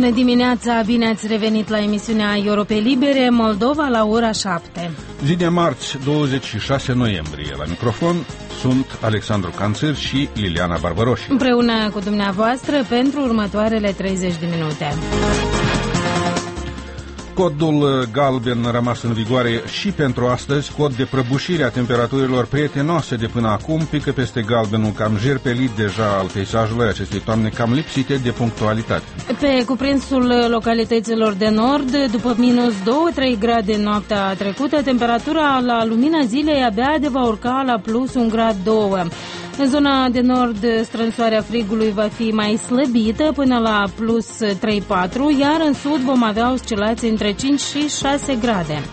Bună dimineața, bine ați revenit la emisiunea Europe Libere, Moldova la ora 7. Zi de marți, 26 noiembrie. La microfon sunt Alexandru Canțir și Liliana Barbaroși. Împreună cu dumneavoastră pentru următoarele 30 de minute. Codul galben a rămas în vigoare și pentru astăzi, cod de prăbușire a temperaturilor prietenoase de până acum, pică peste galbenul cam jerpelit deja al peisajului acestei toamne cam lipsite de punctualitate. Pe cuprinsul localităților de nord, după minus 2-3 grade noaptea trecută, temperatura la lumina zilei abia de va urca la plus 1 grad 2. În zona de nord, strânsoarea frigului va fi mai slăbită până la plus 3-4, iar în sud vom avea oscilații între 5 și 6 grade.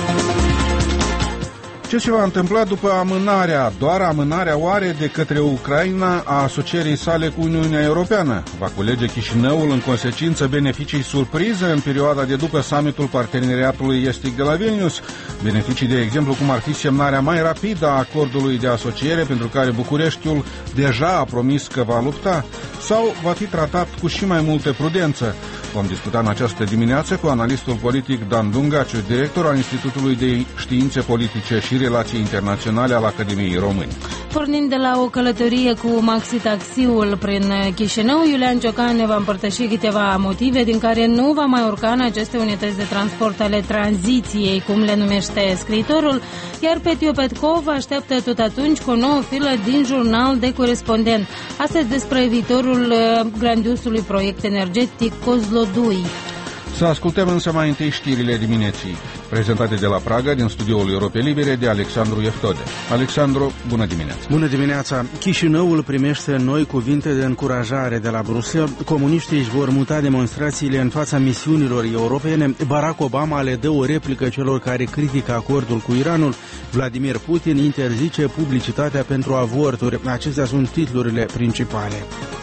Ce se va întâmpla după doar amânarea oare de către Ucraina a asocierii sale cu Uniunea Europeană? Va culege Chișinăul în consecință beneficii surpriză în perioada de după summitul Parteneriatului Estic de la Vilnius? Beneficii, de exemplu, cum ar fi semnarea mai rapidă a acordului de asociere pentru care Bucureștiul deja a promis că va lupta? Sau va fi tratat cu și mai multă prudență? Vom discuta în această dimineață cu analistul politic Dan Dungaciu, director al Institutului de Științe Politice și Relații Internaționale al Academiei Români. Pornind de la o călătorie cu maxi-taxiul prin Chișinău, Iulian Ciocan ne va împărtăși câteva motive din care nu va mai urca în aceste unități de transport ale tranziției, cum le numește scriitorul, iar Petio Petkov așteaptă tot atunci cu o nouă filă din Jurnal de Corespondent. Astăzi despre viitorul grandiosului proiect energetic Kozlodui. Să ascultăm însă mai întâi știrile dimineții, prezentate de la Praga, din studioul Europe Libere, de Alexandru Eftode. Alexandru, bună dimineața! Bună dimineața! Chișinăul primește noi cuvinte de încurajare de la Bruxelles. Comuniștii își vor muta demonstrațiile în fața misiunilor europene. Barack Obama le dă o replică celor care critică acordul cu Iranul. Vladimir Putin interzice publicitatea pentru avorturi. Acestea sunt titlurile principale.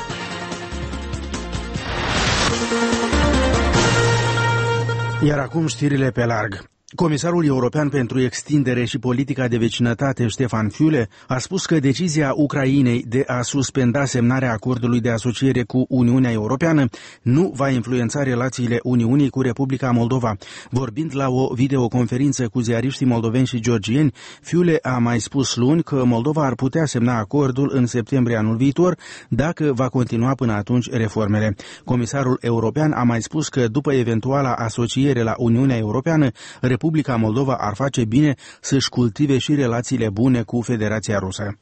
Iar acum știrile pe larg. Comisarul european pentru extindere și politica de vecinătate, Stefan Füle, a spus că decizia Ucrainei de a suspenda semnarea acordului de asociere cu Uniunea Europeană nu va influența relațiile Uniunii cu Republica Moldova. Vorbind la o videoconferință cu ziariștii moldoveni și georgieni, Füle a mai spus luni că Moldova ar putea semna acordul în septembrie anul viitor dacă va continua până atunci reformele. Comisarul european a mai spus că după eventuala asociere la Uniunea Europeană, Republica Moldova ar face bine să-și cultive și relațiile bune cu Federația Rusă.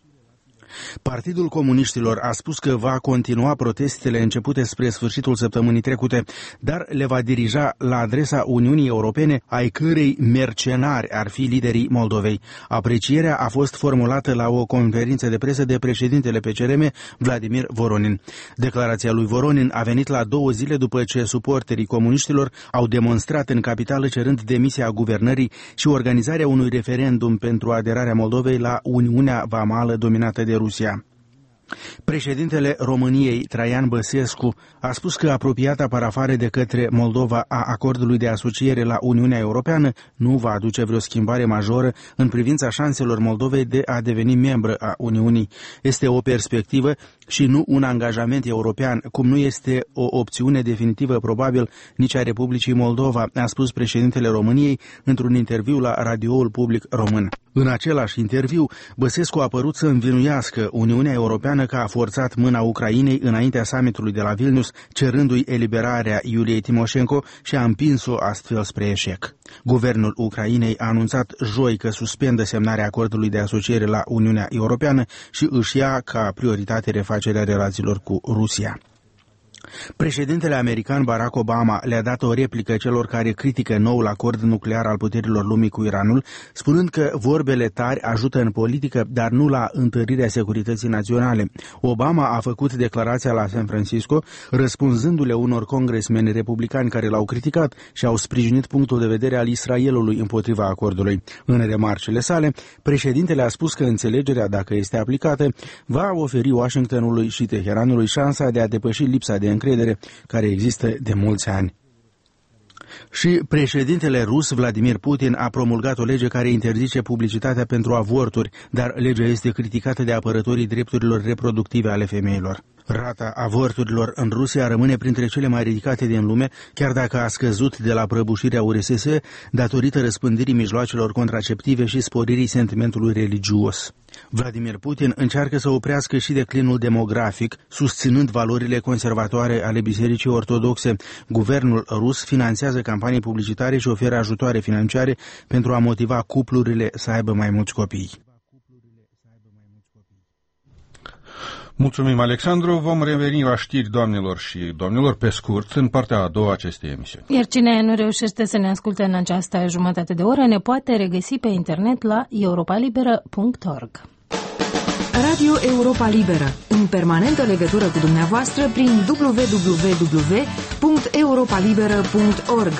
Partidul Comuniștilor a spus că va continua protestele începute spre sfârșitul săptămânii trecute, dar le va dirija la adresa Uniunii Europene, ai cărei mercenari ar fi liderii Moldovei. Aprecierea a fost formulată la o conferință de presă de președintele PCRM, Vladimir Voronin. Declarația lui Voronin a venit la 2 zile după ce suporterii comuniștilor au demonstrat în capitală cerând demisia guvernării și organizarea unui referendum pentru aderarea Moldovei la Uniunea Vamală dominată de Rusia. Președintele României, Traian Băsescu, a spus că apropiata parafare de către Moldova a acordului de asociere la Uniunea Europeană nu va aduce vreo schimbare majoră în privința șanselor Moldovei de a deveni membră a Uniunii. Este o perspectivă și nu un angajament european, cum nu este o opțiune definitivă probabil nici a Republicii Moldova, a spus președintele României într-un interviu la radioul public român. În același interviu, Băsescu a părut să învinuiască Uniunea Europeană că a forțat mâna Ucrainei înaintea summitului de la Vilnius, cerându-i eliberarea Iuliei Timoșenko și a împins-o astfel spre eșec. Guvernul Ucrainei a anunțat joi că suspendă semnarea acordului de asociere la Uniunea Europeană și își ia ca prioritate refacerea relațiilor cu Rusia. Președintele american Barack Obama le-a dat o replică celor care critică noul acord nuclear al puterilor lumii cu Iranul, spunând că vorbele tari ajută în politică, dar nu la întărirea securității naționale. Obama a făcut declarația la San Francisco, răspunzându-le unor congresmeni republicani care l-au criticat și au sprijinit punctul de vedere al Israelului împotriva acordului. În remarcile sale, președintele a spus că înțelegerea, dacă este aplicată, va oferi Washingtonului și Teheranului șansa de a depăși lipsa de încredere care există de mulți ani. Și președintele rus Vladimir Putin a promulgat o lege care interzice publicitatea pentru avorturi, dar legea este criticată de apărătorii drepturilor reproductive ale femeilor. Rata avorturilor în Rusia rămâne printre cele mai ridicate din lume, chiar dacă a scăzut de la prăbușirea URSS datorită răspândirii mijloacelor contraceptive și sporirii sentimentului religios. Vladimir Putin încearcă să oprească și declinul demografic, susținând valorile conservatoare ale Bisericii Ortodoxe. Guvernul rus finanțează campanii publicitare și oferă ajutoare financiare pentru a motiva cuplurile să aibă mai mulți copii. Mulțumim, Alexandru. Vom reveni la știri, doamnelor și domnilor, pe scurt, în partea a doua acestei emisiuni. Iar cine nu reușește să ne asculte în această jumătate de oră, ne poate regăsi pe internet la europalibera.org. Radio Europa Liberă, în permanentă legătură cu dumneavoastră prin www.europalibera.org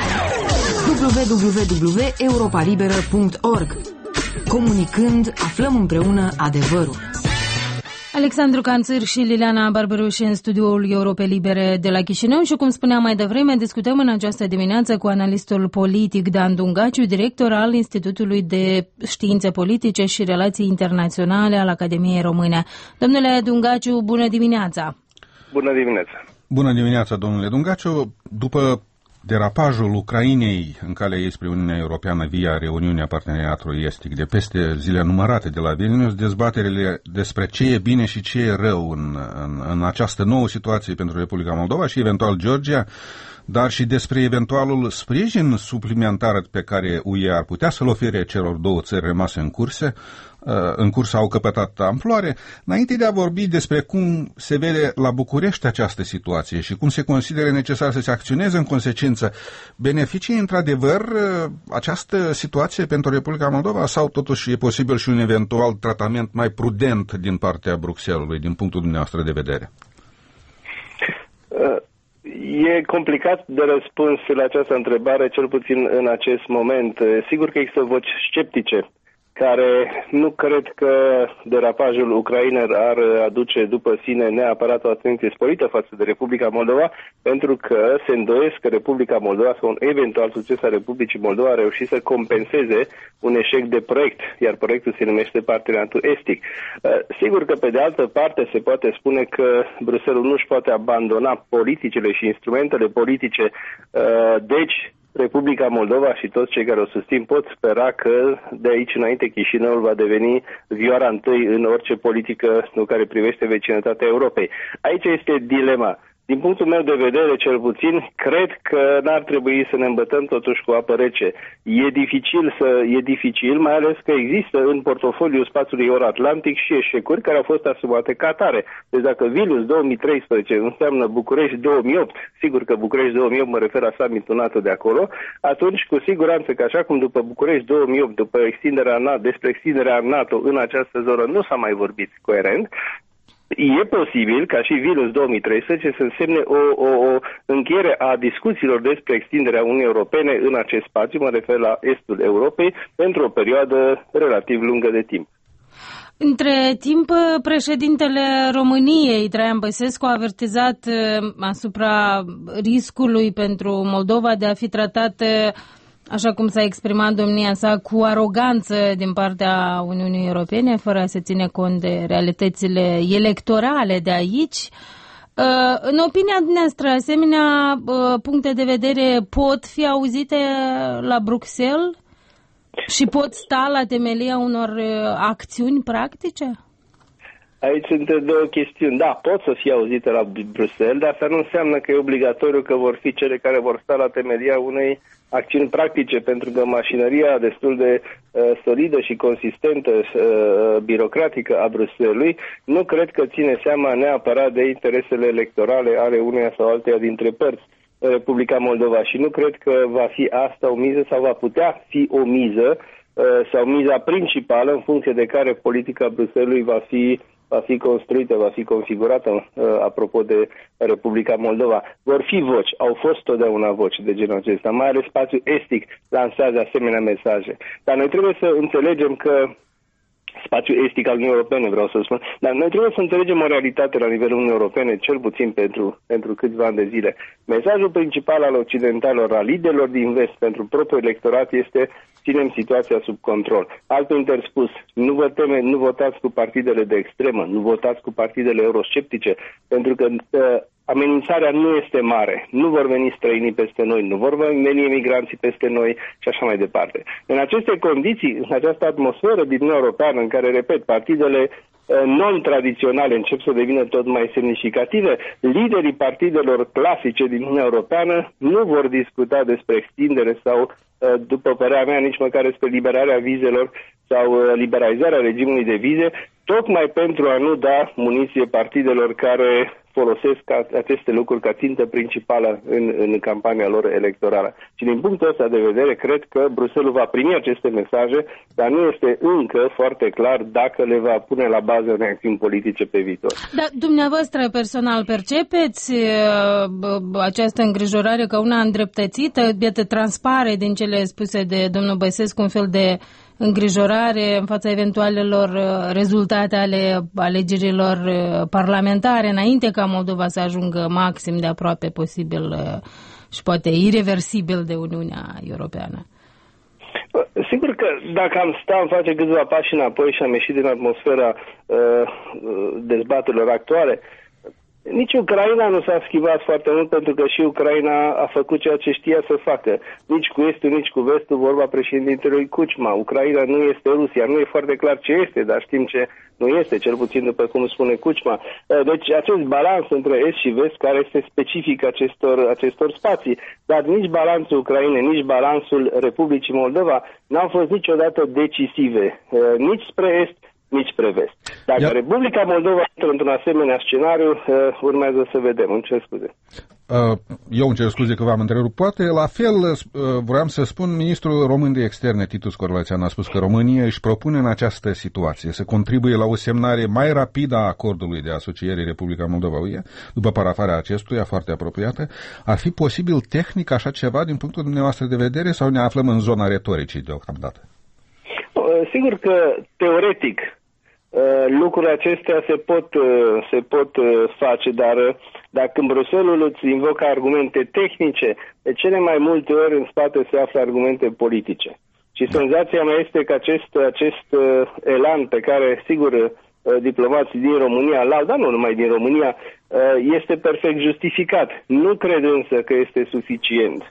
www.europalibera.org. Comunicând, aflăm împreună adevărul. Alexandru Canțir și Liliana Barberuș în studioul Europe Libere de la Chișinău și, cum spuneam mai devreme, discutăm în această dimineață cu analistul politic Dan Dungaciu, director al Institutului de Științe Politice și Relații Internaționale al Academiei Române. Domnule Dungaciu, bună dimineața! Bună dimineața! Bună dimineața, domnule Dungaciu! După derapajul Ucrainei în calea ei spre Uniunea Europeană via reuniunea Parteneriatului Estic de peste zile numărate de la Vilnius, dezbaterile despre ce e bine și ce e rău în această nouă situație pentru Republica Moldova și eventual Georgia, dar și despre eventualul sprijin suplimentar pe care UE ar putea să-l ofere celor două țări rămase în curs au căpătat amploare. Înainte de a vorbi despre cum se vede la București această situație și cum se consideră necesar să se acționeze în consecință, beneficie într-adevăr această situație pentru Republica Moldova sau totuși e posibil și un eventual tratament mai prudent din partea Bruxellesului, din punctul dumneavoastră de vedere? E complicat de răspuns la această întrebare, cel puțin în acest moment. Sigur că există voci sceptice care nu cred că derapajul ucrainer ar aduce după sine neapărat o atenție sporită față de Republica Moldova, pentru că se îndoiesc că Republica Moldova sau un eventual succes al Republicii Moldova a reușit să compenseze un eșec de proiect, iar proiectul se numește Parteneriatul Estic. Sigur că pe de altă parte se poate spune că Bruxelles nu își poate abandona politicile și instrumentele politice, deci Republica Moldova și toți cei care o susțin pot spera că de aici înainte Chișinăul va deveni vioara întâi în orice politică care privește vecinătatea Europei. Aici este dilema. Din punctul meu de vedere, cel puțin, cred că n-ar trebui să ne îmbătăm totuși cu apă rece. E dificil, mai ales că există în portofoliul spațiului Euro-Atlantic și eșecuri care au fost asumate ca atare. Deci dacă Vilnius 2013 înseamnă București 2008, sigur că București 2008 mă refer la summitul NATO de acolo, atunci cu siguranță că așa cum după București 2008, după despre extinderea NATO în această zonă nu s-a mai vorbit coerent, e posibil ca și Vilnius 2013 să însemne o încheiere a discuțiilor despre extinderea Uniunii Europene în acest spațiu, mă refer la estul Europei, pentru o perioadă relativ lungă de timp. Între timp, președintele României, Traian Băsescu, a avertizat asupra riscului pentru Moldova de a fi tratat, așa cum s-a exprimat domnia sa, cu aroganță din partea Uniunii Europene, fără a se ține cont de realitățile electorale de aici. În opinia dumneavoastră, asemenea puncte de vedere pot fi auzite la Bruxelles și pot sta la temelia unor acțiuni practice? Aici sunt două chestiuni. Da, pot să fie auzite la Bruxelles, dar asta nu înseamnă că e obligatoriu că vor fi cele care vor sta la temelia unei acțiuni practice, pentru că mașinăria destul de solidă și consistentă, birocratică a Bruxellesului, nu cred că ține seama neapărat de interesele electorale ale uneia sau alteia dintre părți Republica Moldova și nu cred că va fi asta o miză sau va putea fi o miză sau miza principală în funcție de care politica Bruxellesului va fi construită, va fi configurată apropo de Republica Moldova. Vor fi voci, au fost totdeauna voci de genul acesta, mai ales spațiul estic lansează asemenea mesaje. Dar noi trebuie să înțelegem că spațiul estic al Uniunii Europene, vreau să spun. Dar noi trebuie să înțelegem o realitate la nivelul Uniunii Europene, cel puțin pentru câțiva ani de zile. Mesajul principal al occidentalilor, al liderilor din vest pentru propriul electorat este: ținem situația sub control. Altminteri spus, nu votați cu partidele de extremă, nu votați cu partidele eurosceptice, pentru că amenințarea nu este mare. Nu vor veni străinii peste noi, nu vor veni emigranții peste noi și așa mai departe. În aceste condiții, în această atmosferă din Uniunea Europeană, în care, repet, partidele non-tradiționale încep să devină tot mai semnificative, liderii partidelor clasice din Uniunea Europeană nu vor discuta despre extindere sau, după părerea mea, nici măcar despre liberarea vizelor sau liberalizarea regimului de vize, tocmai pentru a nu da muniție partidelor care folosesc aceste lucruri ca țintă principală în campania lor electorală. Și din punctul ăsta de vedere, cred că Bruxelles va primi aceste mesaje, dar nu este încă foarte clar dacă le va pune la bază unei acțiuni politice pe viitor. Dar dumneavoastră personal percepeți această îngrijorare ca una îndreptățită? Iată, transpare din cele spuse de domnul Băsescu un fel de îngrijorare în fața eventualelor rezultate ale alegerilor parlamentare înainte ca Moldova să ajungă maxim de aproape posibil și poate irreversibil de Uniunea Europeană. Sigur că dacă am face câțiva pași înapoi și am ieșit din atmosfera dezbaterilor actuale, nici Ucraina nu s-a schimbat foarte mult, pentru că și Ucraina a făcut ceea ce știa să facă. Nici cu estul, nici cu vestul, vorba președintelui Kuchma. Ucraina nu este Rusia. Nu e foarte clar ce este, dar știm ce nu este, cel puțin după cum spune Kuchma. Deci acest balans între est și vest, care este specific acestor spații, dar nici balansul Ucrainei, nici balansul Republicii Moldova n-au fost niciodată decisive, nici spre est, nici spre vest. Dacă Republica Moldova intră într-un asemenea scenariu, urmează să vedem. Îmi cer scuze. Eu îmi cer scuze că v-am întrerupt. Poate la fel vreau să spun, ministrul român de externe, Titus Corlățean, a spus că România își propune în această situație să contribuie la o semnare mai rapidă a acordului de asociere Republica Moldova-UE, după parafarea acestuia foarte apropiată. Ar fi posibil tehnic așa ceva din punctul dumneavoastră de vedere sau ne aflăm în zona retoricii deocamdată? Sigur că teoretic lucrurile acestea se pot face, dar dacă în Bruxelles îți invocă argumente tehnice, de cele mai multe ori în spate se află argumente politice. Și senzația mea este că acest elan pe care, sigur, diplomații din România l-au, dar nu numai din România, este perfect justificat. Nu cred însă că este suficient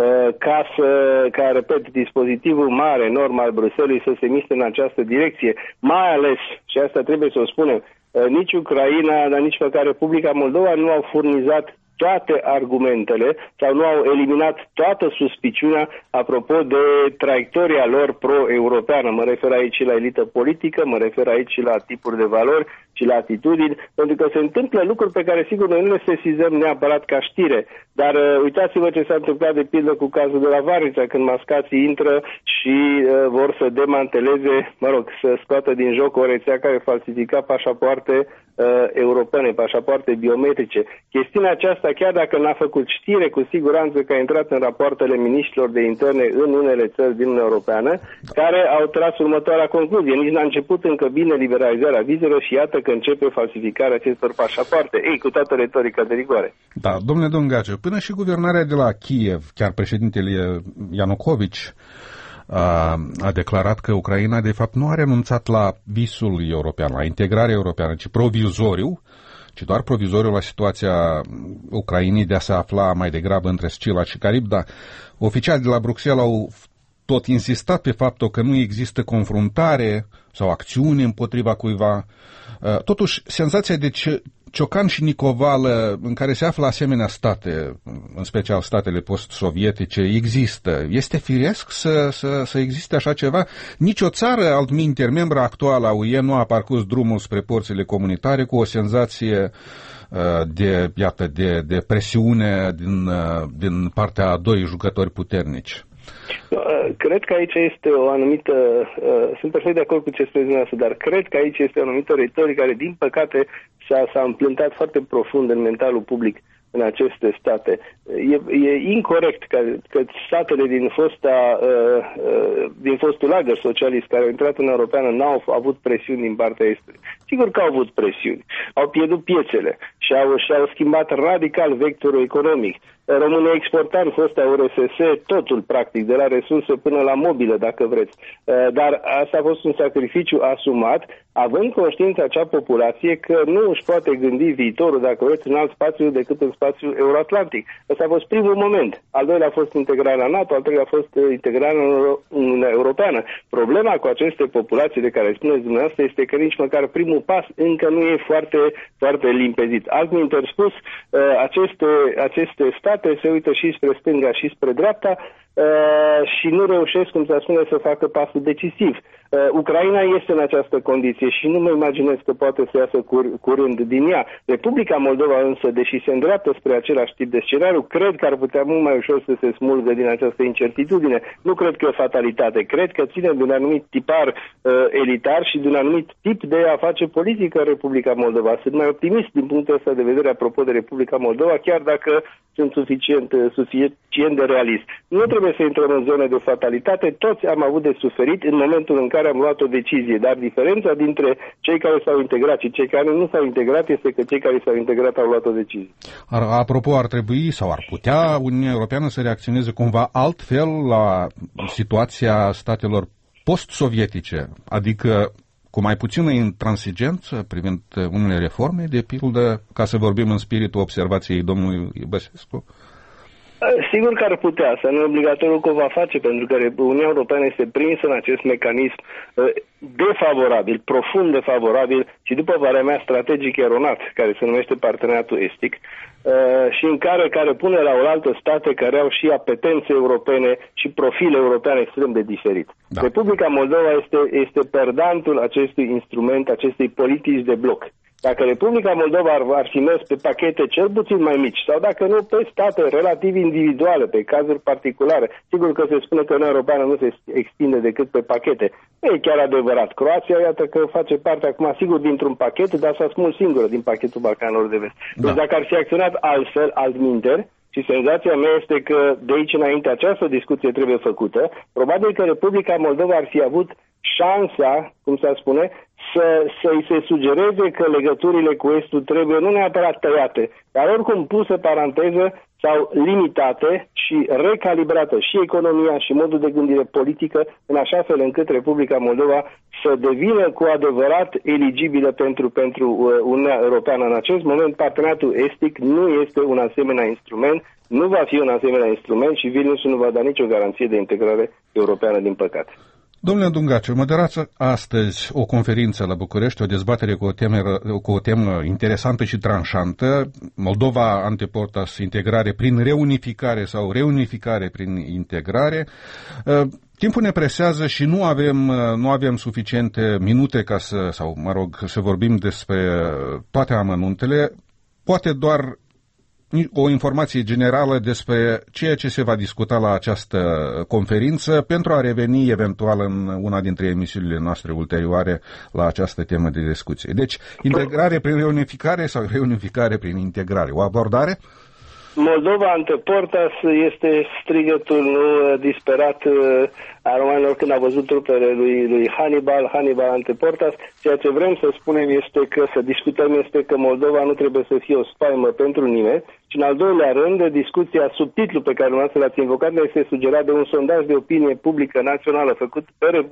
ca, repet, dispozitivul mare, enorm al Bruxelles să se miște în această direcție, mai ales, și asta trebuie să o spunem, nici Ucraina, dar nici măcar Republica Moldova nu au furnizat toate argumentele sau nu au eliminat toată suspiciunea apropo de traiectoria lor pro-europeană. Mă refer aici și la elită politică, mă refer aici și la tipuri de valori și la atitudini, pentru că se întâmplă lucruri pe care sigur noi nu le sesizăm neapărat ca știre, dar uitați-vă ce s-a întâmplat de pildă cu cazul de la Varnița, când mascații intră și vor să demanteleze, să scoată din joc o rețea care falsifica pașapoarte europene, pașapoarte biometrice. Chestiunea aceasta, chiar dacă n-a făcut știre, cu siguranță că a intrat în rapoartele miniștrilor de interne în unele țări din Uniunea Europeană, care au tras următoarea concluzie. Nici n-a început încă bine liberalizarea vizelor și iată că începe falsificarea acestor pașapoarte. Ei, cu toată retorica de rigoare. Da, domnule Dungaciu, până și guvernarea de la Kiev, chiar președintele Ianucovici, a declarat că Ucraina, de fapt, nu a renunțat la visul european, la integrarea europeană, ci doar provizoriu la situația Ucrainei de a se afla mai degrabă între Scila și Carib, dar oficialii de la Bruxelles au tot insistat pe faptul că nu există confruntare sau acțiune împotriva cuiva. Totuși, senzația de ciocan și nicovală în care se află asemenea state, în special statele post-sovietice, există. Este firesc să existe așa ceva? Nici o țară, altminteri, membra actuală a UE, nu a parcurs drumul spre porțile comunitare cu o senzație de presiune din partea a doi jucători puternici. Cred că aici este o anumită, sunt perfect de acord cu ce spuneți dumneavoastră, dar cred că aici este o anumită retorică care, din păcate, s-a împlântat foarte profund în mentalul public în aceste state. E incorect că statele din fostul lagăr socialist care au intrat în Europeană n-au avut presiuni din partea Estului. Sigur că au avut presiuni. Au pierdut piețele și-au schimbat radical vectorul economic. România exporta în fosta URSS totul, practic, de la resurse până la mobilă, dacă vreți. Dar asta a fost un sacrificiu asumat, având conștiința acea populație că nu își poate gândi viitorul, dacă vreți, în alt spațiu decât în spațiul euroatlantic. Ăsta a fost primul moment. Al doilea a fost integrarea NATO, al treilea a fost integrarea în Uniunea Europeană. Problema cu aceste populații de care spuneți dumneavoastră este că nici măcar primul pas încă nu e foarte, foarte limpezit. Altminteri spus, aceste state se uită și spre stânga și spre dreapta și nu reușesc, cum se spune, să facă pasul decisiv. Ucraina este în această condiție și nu mă imaginez că poate să iasă curând din ea. Republica Moldova însă, deși se îndreaptă spre același tip de scenariu, cred că ar putea mult mai ușor să se smulgă din această incertitudine. Nu cred că e o fatalitate. Cred că ține de un anumit tipar elitar și de un anumit tip de a face politică în Republica Moldova. Sunt mai optimist din punctul ăsta de vedere apropo de Republica Moldova, chiar dacă sunt suficient de realist. Nu trebuie să intrăm în zone de fatalitate, toți am avut de suferit în momentul în care am luat o decizie, dar diferența dintre cei care s-au integrat și cei care nu s-au integrat este că cei care s-au integrat au luat o decizie. Apropo, ar trebui sau ar putea Uniunea Europeană să reacționeze cumva altfel la situația statelor post-sovietice, adică cu mai puțină intransigență privind unele reforme, de pildă, ca să vorbim în spiritul observației domnului Băsescu? Sigur că ar putea, să nu e obligatoriu că o va face, pentru că Uniunea Europeană este prinsă în acest mecanism defavorabil, profund defavorabil și, după părerea mea, strategic eronat, care se numește Parteneriatul Estic, și în care pune la oaltă state care au și apetențe europene și profil european extrem de diferit. Da. Republica Moldova este perdantul acestui instrument, acestei politici de bloc. Dacă Republica Moldova ar fi mers pe pachete cel puțin mai mici, sau dacă nu pe state relativ individuale, pe cazuri particulare, sigur că se spune că Uniunea Europeană nu se extinde decât pe pachete. Nu e chiar adevărat. Croația, iată că face parte acum, sigur, dintr-un pachet, dar s-a smuls singură din pachetul Balcanilor de Vest. Da. Deci dacă ar fi acționat altfel, altminteri, și senzația mea este că de aici înainte această discuție trebuie făcută, probabil că Republica Moldova ar fi avut șansa, cum se spune, să-i se sugereze că legăturile cu Estul trebuie nu neapărat tăiate, dar oricum pusă paranteză sau limitate și recalibrată și economia și modul de gândire politică, în așa fel încât Republica Moldova să devină cu adevărat eligibilă pentru Uniunea Europeană. În acest moment, Parteneriatul Estic nu este un asemenea instrument, nu va fi un asemenea instrument și Vilnius nu va da nicio garanție de integrare europeană, din păcate. Domnule Dungaciu, moderați astăzi o conferință la București, o dezbatere cu o temă interesantă și tranșantă, Moldova ante portas, integrare prin reunificare sau reunificare prin integrare. Timpul ne presează și nu avem suficiente minute ca să vorbim despre toate amănuntele, poate doar o informație generală despre ceea ce se va discuta la această conferință pentru a reveni eventual în una dintre emisiunile noastre ulterioare la această temă de discuție. Deci, integrare prin reunificare sau reunificare prin integrare? O abordare? Moldova ante portas este strigătul disperat a romanilor când a văzut trupele lui Hannibal ante portas. Ceea ce vrem să spunem să discutăm este că Moldova nu trebuie să fie o spaimă pentru nimeni. Și în al doilea rând, discuția, subtitlul pe care dumneavoastră l-ați invocat, este sugerat de un sondaj de opinie publică națională făcut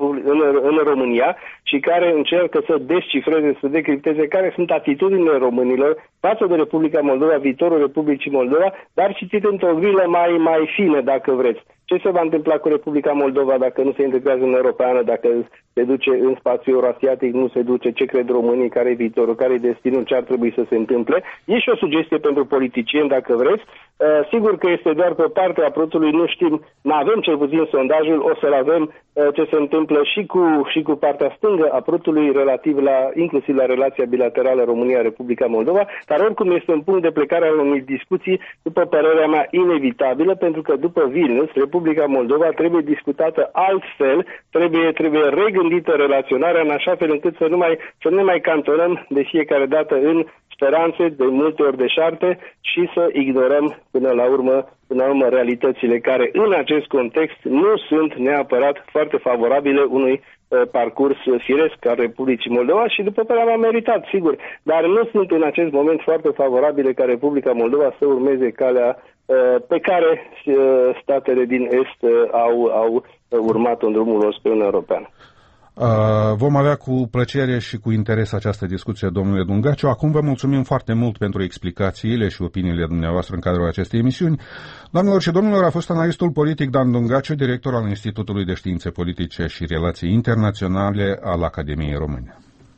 în România și care încearcă să descifreze, să decripteze care sunt atitudinile românilor față de Republica Moldova, viitorul Republicii Moldova, dar citit într-o grilă mai fină, dacă vreți. Ce se va întâmpla cu Republica Moldova dacă nu se integrează în Europeană, dacă se duce în spațiul euroasiatic, nu se duce, ce cred românii, care e viitorul, care e destinul, ce ar trebui să se întâmple? E și o sugestie pentru politicieni, dacă vreți. Sigur că este doar pe partea aprutului, nu știm, nu avem cel puțin sondajul, o să-l avem ce se întâmplă și cu partea stângă a aprutului relativ inclusiv la relația bilaterală România-Republica Moldova, dar oricum este un punct de plecare al unei discuții, după părerea mea, inevitabilă, pentru că după Vilnius, Republica Republica Moldova trebuie discutată altfel, trebuie regândită relaționarea în așa fel încât să nu mai cantonăm de fiecare dată în speranțe, de multe ori deșarte, și să ignorăm până la urmă realitățile care în acest context nu sunt neapărat foarte favorabile unui parcurs firesc al Republicii Moldova și, după părerea mea, meritat, sigur, dar nu sunt în acest moment foarte favorabile ca Republica Moldova să urmeze calea pe care statele din Est au urmat în drumul lor spre Uniunea Europeană. Vom avea cu plăcere și cu interes această discuție, domnule Dungaciu. Acum vă mulțumim foarte mult pentru explicațiile și opiniile dumneavoastră în cadrul acestei emisiuni. Doamnelor și domnilor, a fost analistul politic Dan Dungaciu, director al Institutului de Științe Politice și Relații Internaționale al Academiei Române.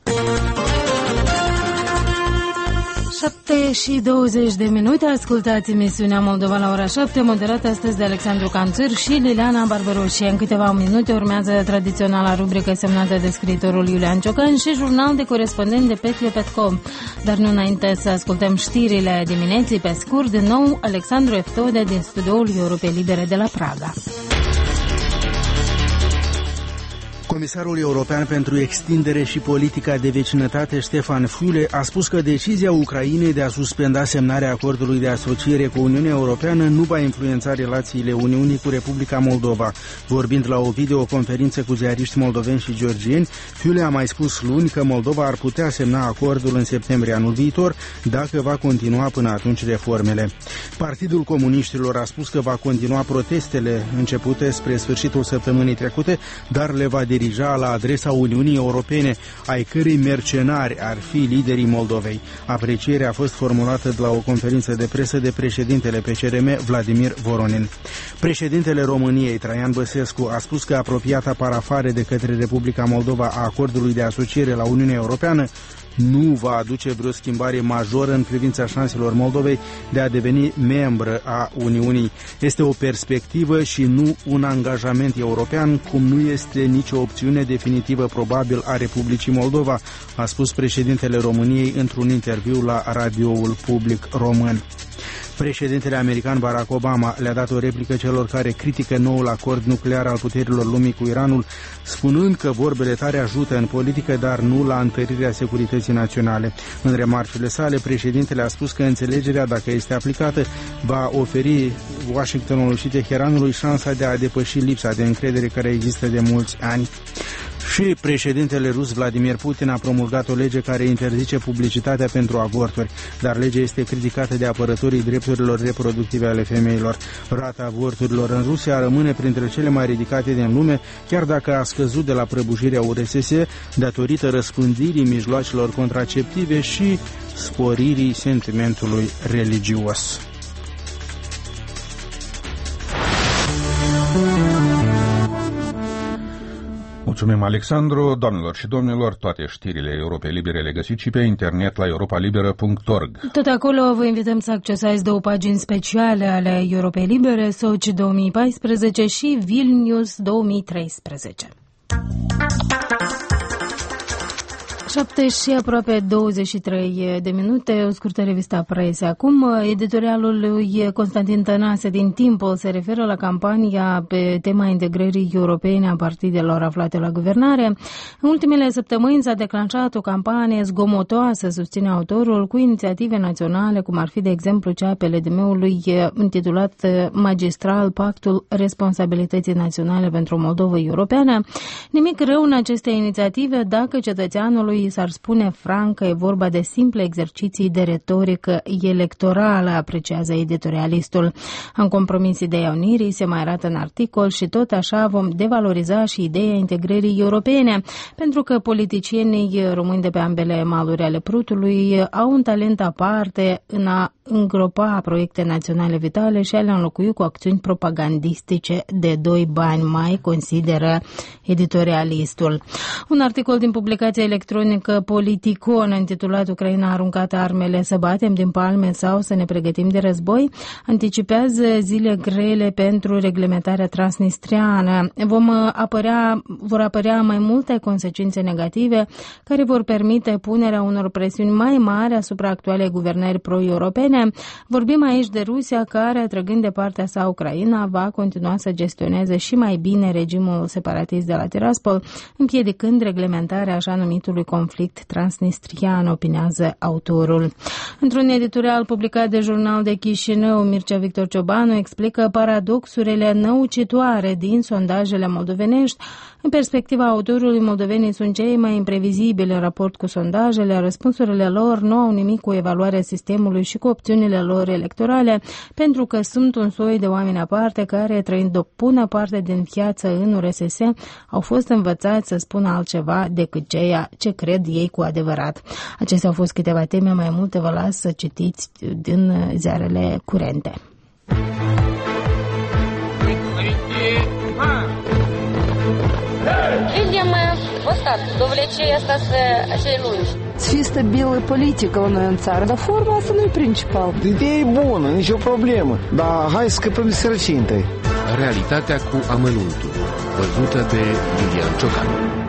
7:20, ascultați emisiunea Moldova la ora 7, moderată astăzi de Alexandru Canțur și Liliana Barbaroșie. În câteva minute urmează tradiționala rubrică semnată de scriitorul Iulian Ciocan și jurnal de corespondent de Petru Petcov. Dar nu înainte să ascultăm știrile dimineții pe scurt, din nou Alexandru Eftode din studioul Europei Libere de la Praga. Comisarul european pentru extindere și politica de vecinătate, Stefan Füle, a spus că decizia Ucrainei de a suspenda semnarea acordului de asociere cu Uniunea Europeană nu va influența relațiile Uniunii cu Republica Moldova. Vorbind la o videoconferință cu ziariști moldoveni și georgieni, Füle a mai spus luni că Moldova ar putea semna acordul în septembrie anul viitor dacă va continua până atunci reformele. Partidul Comuniștilor a spus că va continua protestele începute spre sfârșitul săptămânii trecute, dar le va dirija la adresa Uniunii Europene, ai cărei mercenari ar fi liderii Moldovei. Aprecierea a fost formulată de la o conferință de presă de președintele PCRM, Vladimir Voronin. Președintele României, Traian Băsescu, a spus că apropiata parafare de către Republica Moldova a acordului de asociere la Uniunea Europeană nu va aduce vreo schimbare majoră în privința șanselor Moldovei de a deveni membră a Uniunii. Este o perspectivă și nu un angajament european, cum nu este nicio opțiune definitivă probabil a Republicii Moldova, a spus președintele României într-un interviu la radioul public român. Președintele american Barack Obama le-a dat o replică celor care critică noul acord nuclear al puterilor lumii cu Iranul, spunând că vorbele tare ajută în politică, dar nu la întărirea securității naționale. În remarcile sale, președintele a spus că înțelegerea, dacă este aplicată, va oferi Washingtonului și Teheranului șansa de a depăși lipsa de încredere care există de mulți ani. Și președintele rus Vladimir Putin a promulgat o lege care interzice publicitatea pentru avorturi, dar legea este criticată de apărătorii drepturilor reproductive ale femeilor. Rata avorturilor în Rusia rămâne printre cele mai ridicate din lume, chiar dacă a scăzut de la prăbușirea URSS datorită răspândirii mijloacelor contraceptive și sporirii sentimentului religios. Mulțumim, Alexandru. Doamnelor și domnilor, toate știrile Europei Libere le găsiți și pe internet la europalibera.org. Tot acolo vă invităm să accesați două pagini speciale ale Europei Libere, Sochi 2014 și Vilnius 2013. 7 și aproape 23 de minute, o scurtă revistă a presei. Acum, editorialul lui Constantin Tănase din Timpul se referă la campania pe tema integrării europene a partidelor aflate la guvernare. În ultimele săptămâni s-a declanșat o campanie zgomotoasă, susține autorul, cu inițiative naționale, cum ar fi, de exemplu, cea a PLDM-ului intitulat magistral Pactul Responsabilității Naționale pentru Moldova Europeană. Nimic rău în aceste inițiative dacă cetățeanului s-ar spune franc că e vorba de simple exerciții de retorică electorală, apreciază editorialistul. În compromis ideea unirii se mai arată în articol și tot așa vom devaloriza și ideea integrării europene, pentru că politicienii români de pe ambele maluri ale Prutului au un talent aparte în a îngropa proiecte naționale vitale și a le înlocui cu acțiuni propagandistice de doi bani mai, consideră editorialistul. Un articol din publicația electronică că Politicon, intitulat Ucraina a aruncat armele, să batem din palme sau să ne pregătim de război, anticipează zile grele pentru reglementarea transnistriană. Vor apărea mai multe consecințe negative care vor permite punerea unor presiuni mai mari asupra actualei guvernări pro-europene. Vorbim aici de Rusia, care, trăgând de partea sa Ucraina, va continua să gestioneze și mai bine regimul separatist de la Tiraspol, împiedicând reglementarea așa numitului conflict transnistrian, opinează autorul. Într-un editorial publicat de Jurnal de Chișinău, Mircea Victor Ciobanu explică paradoxurile năucitoare din sondajele moldovenești. În perspectiva autorului, moldovenii sunt cei mai imprevizibili în raport cu sondajele. Răspunsurile lor nu au nimic cu evaluarea sistemului și cu opțiunile lor electorale, pentru că sunt un soi de oameni aparte care, trăind o bună parte din viață în URSS, au fost învățați să spună altceva decât ceea ce cred ei cu adevărat. Acestea au fost câteva teme, mai multe vă las să citiți din ziarele curente. Видим остатки до влечения acei lungi. Să fie stabilă politică la noi în țară, dar forma asta nu e principal. Ideea e bună, nicio problemă, dar hai să scăpăm de sărăcie întâi. Realitatea cu amănuntul, văzută de Iulian Ciocan.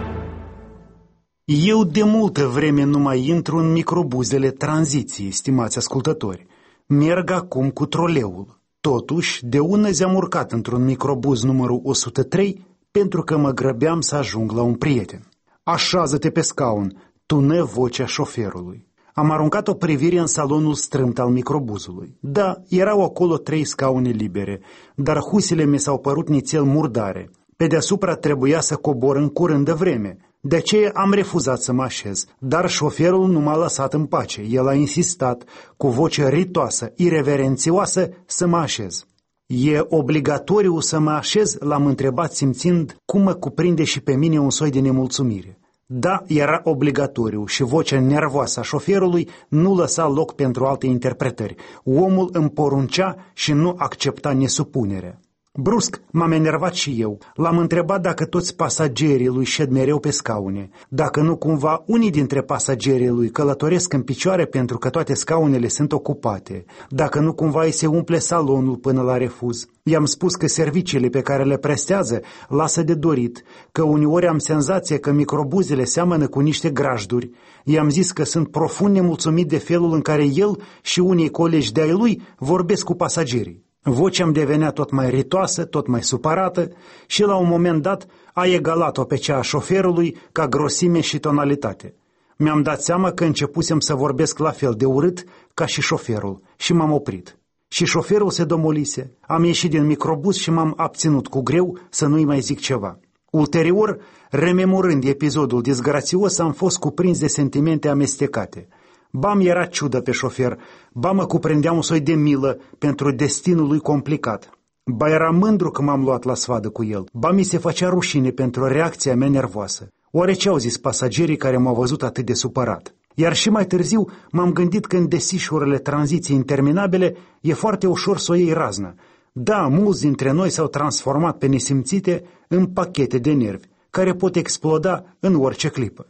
Eu de multă vreme nu mai intru în microbuzele tranziției, stimați ascultători. Merg acum cu troleul. Totuși, de ună zi am urcat într-un microbuz numărul 103 pentru că mă grăbeam să ajung la un prieten. Așează-te pe scaun, tună vocea șoferului. Am aruncat o privire în salonul strâmt al microbuzului. Da, erau acolo 3 scaune libere, dar husile mi s-au părut nițel murdare. Pe deasupra trebuia să cobor în curând de vreme. De aceea am refuzat să mă așez, dar șoferul nu m-a lăsat în pace. El a insistat, cu voce ritoasă, ireverențioasă, să mă așez. E obligatoriu să mă așez? L-am întrebat, simțind cum mă cuprinde și pe mine un soi de nemulțumire. Da, era obligatoriu și vocea nervoasă a șoferului nu lăsa loc pentru alte interpretări. Omul îmi poruncea și nu accepta nesupunerea. Brusc m-am enervat și eu. L-am întrebat dacă toți pasagerii lui șed mereu pe scaune, dacă nu cumva unii dintre pasagerii lui călătoresc în picioare pentru că toate scaunele sunt ocupate, dacă nu cumva îi se umple salonul până la refuz. I-am spus că serviciile pe care le prestează lasă de dorit, că uneori am senzația că microbuzele seamănă cu niște grajduri. I-am zis că sunt profund nemulțumit de felul în care el și unii colegi de-ai lui vorbesc cu pasagerii. Vocea îmi devenea tot mai ritoasă, tot mai supărată și la un moment dat a egalat-o pe cea a șoferului ca grosime și tonalitate. Mi-am dat seama că începusem să vorbesc la fel de urât ca și șoferul și m-am oprit. Și șoferul se domolise. Am ieșit din microbuz și m-am abținut cu greu să nu-i mai zic ceva. Ulterior, rememorând episodul disgrațios, am fost cuprins de sentimente amestecate. Ba mi era ciudă pe șofer, ba mă cuprindea un soi de milă pentru destinul lui complicat. Ba era mândru că m-am luat la sfadă cu el, ba mi se făcea rușine pentru reacția mea nervoasă. Oare ce au zis pasagerii care m-au văzut atât de supărat? Iar și mai târziu m-am gândit că în desișurile tranziției interminabile e foarte ușor să o iei raznă. Da, mulți dintre noi s-au transformat pe nesimțite în pachete de nervi, care pot exploda în orice clipă.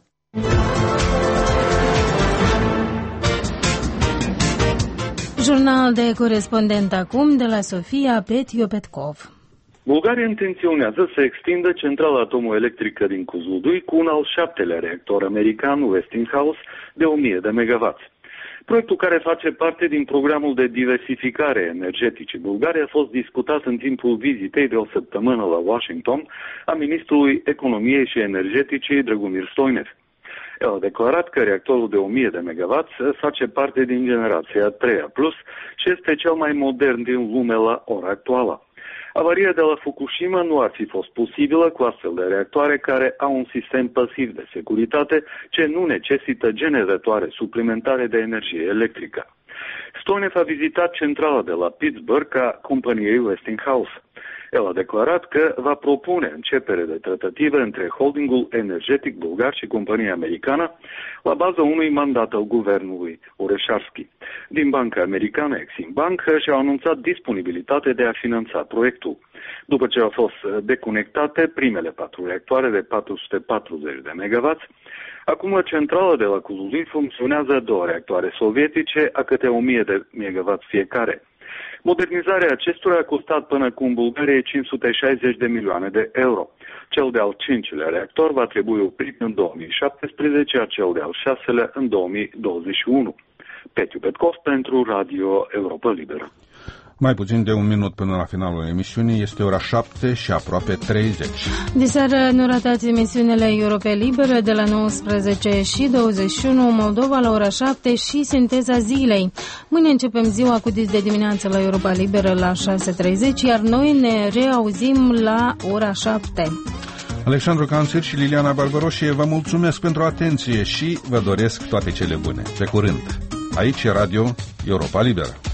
Jurnal de corespondent acum de la Sofia, Petio Petkov. Bulgaria intenționează să extindă centrala atomoelectrică din Kozlodui cu un al 7-lea reactor american Westinghouse de 1000 de MW. Proiectul, care face parte din programul de diversificare energetice Bulgariei, a fost discutat în timpul vizitei de o săptămână la Washington a ministrului economiei și energeticii Dragomir Stoinev. El a declarat că reactorul de 1000 de MW face parte din generația 3A+, și este cel mai modern din lume la ora actuală. Avaria de la Fukushima nu ar fi fost posibilă cu astfel de reactoare care au un sistem pasiv de securitate ce nu necesită generatoare suplimentare de energie electrică. Stoinev a vizitat centrala de la Pittsburgh ca companiei Westinghouse. El a declarat că va propune începere de tratative între holdingul energetic bulgar și compania americană la baza unui mandat al guvernului Oreșarski. Din banca americană Exim Bank și-a anunțat disponibilitate de a finanța proiectul. După ce au fost deconectate primele 4 reactoare de 440 de MW, Acum, centrala de la Kozloduy funcționează 2 reactoare sovietice, a câte 1000 de MW fiecare. Modernizarea acestora a costat până acum Bulgariei 560 de milioane de euro. Cel de-al 5-lea reactor va trebui oprit în 2017, iar cel de-al 6-lea în 2021. Petiu Petkov pentru Radio Europa Liberă. Mai puțin de un minut până la finalul emisiunii, este ora 7 și aproape 30. Diseară nu ratați emisiunile Europa Liberă de la 19 și 21, Moldova la ora 7 și Sinteza zilei. Mâine începem ziua cu dis de dimineață la Europa Liberă la 6:30, iar noi ne reauzim la ora 7. Alexandru Canțir și Liliana Barbaroșie vă mulțumesc pentru atenție și vă doresc toate cele bune. Pe curând! Aici e Radio Europa Liberă.